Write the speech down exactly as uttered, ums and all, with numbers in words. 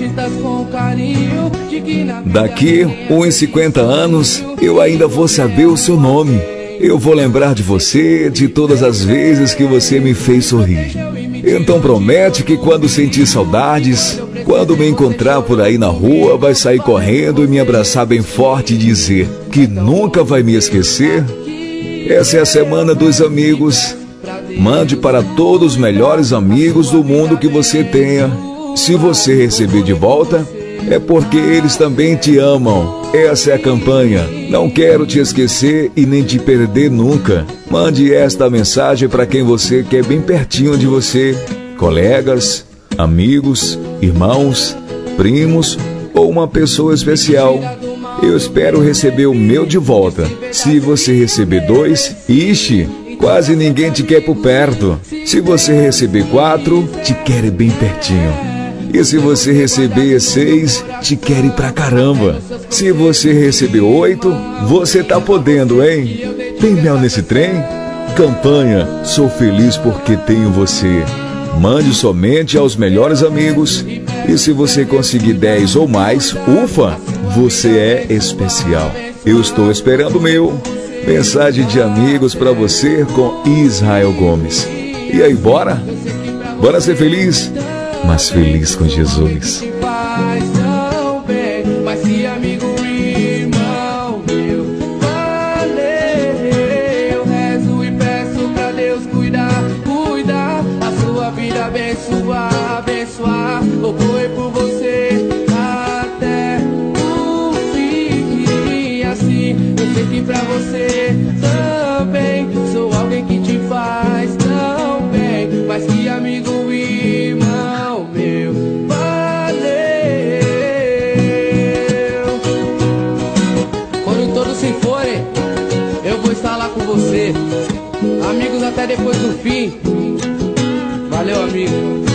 Daqui uns cinquenta anos eu ainda vou saber o seu nome. Eu vou lembrar de você, de todas as vezes que você me fez sorrir. Então promete que quando sentir saudades, quando me encontrar por aí na rua, vai sair correndo e me abraçar bem forte e dizer que nunca vai me esquecer? Essa é a semana dos amigos. Mande para todos os melhores amigos do mundo que você tenha. Se você receber de volta, é porque eles também te amam. Essa é a campanha. Não quero te esquecer e nem te perder nunca. Mande esta mensagem para quem você quer bem pertinho de você. Colegas, amigos, irmãos, primos ou uma pessoa especial. Eu espero receber o meu de volta. Se você receber dois, ixi, quase ninguém te quer por perto. Se você receber quatro, te quer bem pertinho. E se você receber seis, te quer pra caramba. Se você receber oito, você tá podendo, hein? Tem mel nesse trem? Campanha Sou Feliz Porque Tenho Você. Mande somente aos melhores amigos. E se você conseguir dez ou mais, ufa, você é especial. Eu estou esperando o meu. Mensagem de amigos pra você com Israel Gomes. E aí, bora? Bora ser feliz? Mas feliz com Jesus. Abençoar, abençoar, loucura por você até o fim. E assim, eu sei que pra você também sou alguém que te faz tão bem. Mas que amigo e irmão meu, valeu. Quando todos se forem, eu vou estar lá com você. Amigos até depois do fim. Valeu, amigo.